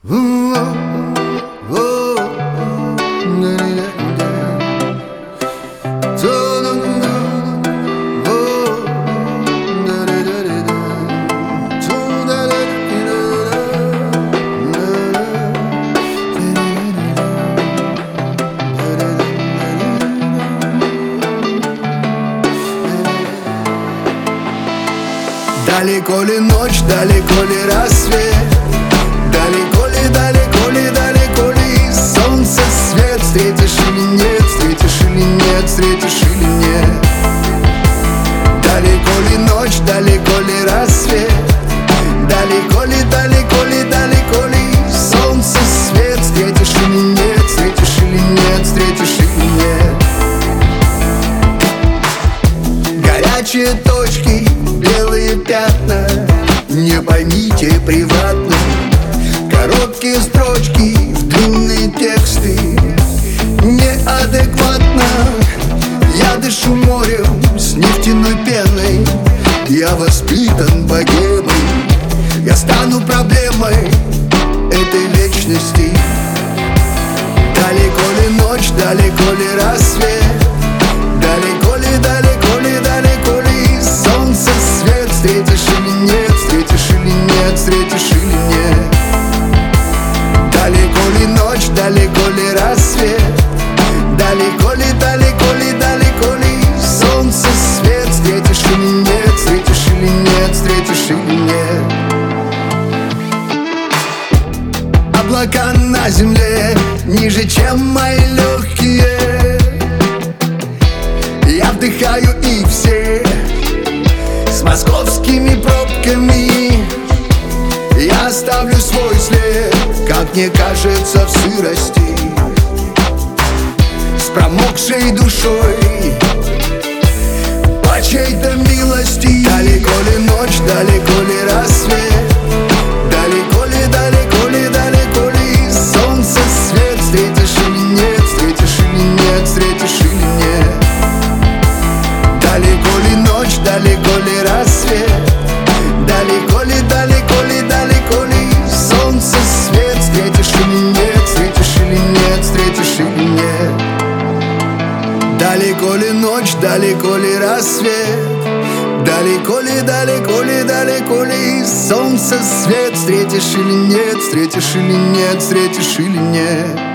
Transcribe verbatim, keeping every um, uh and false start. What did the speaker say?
Далеко ли ночь, далеко ли рассвет, далеко ли, далеко ли, далеко ли солнце свет. Встретишь или нет, встретишь или нет, встретишь или нет. Далеко ли ночь, далеко ли рассвет, далеко ли, далеко ли, далеко ли солнце свет. Встретишь или нет, встретишь или нет, встретишь или нет. Горячие точки, белые пятна, не поймите превратно. Короткие строчки, длинные тексты, неадекватно. Я дышу морем с нефтяной пеной, я воспитан богемой. Я стану проблемой этой вечности. Далеко ли ночь, далеко ли рассвет, далеко ли, далеко ли, далеко ли солнце свет. Встретишь или нет, встретишь или нет, встретишь или нет. Далеко ли ночь, далеко ли рассвет, далеко ли, далеко ли, далеко ли солнце свет. Встретишь или нет, встретишь или нет, встретишь или нет. Облака на земле ниже, чем мои легкие. Я вдыхаю их все с московскими пробками. Я оставлю свой след, как мне кажется, в сырости, с промокшей душой по чьей-то милости. Далеко ли ночь, далеко ли рассвет, далеко ли, далеко ли, далеко ли солнце свет. Встретишь или нет, встретишь или нет, встретишь или нет. Далеко ли ночь, далеко ли рассвет, далеко ли, далеко ли, далеко ли солнце свет. Встретишь или нет, встретишь или нет, встретишь или нет. Далеко ли ночь, далеко ли рассвет, далеко ли, далеко ли, далеко ли солнце свет. Встретишь или нет, встретишь или нет, встретишь или нет.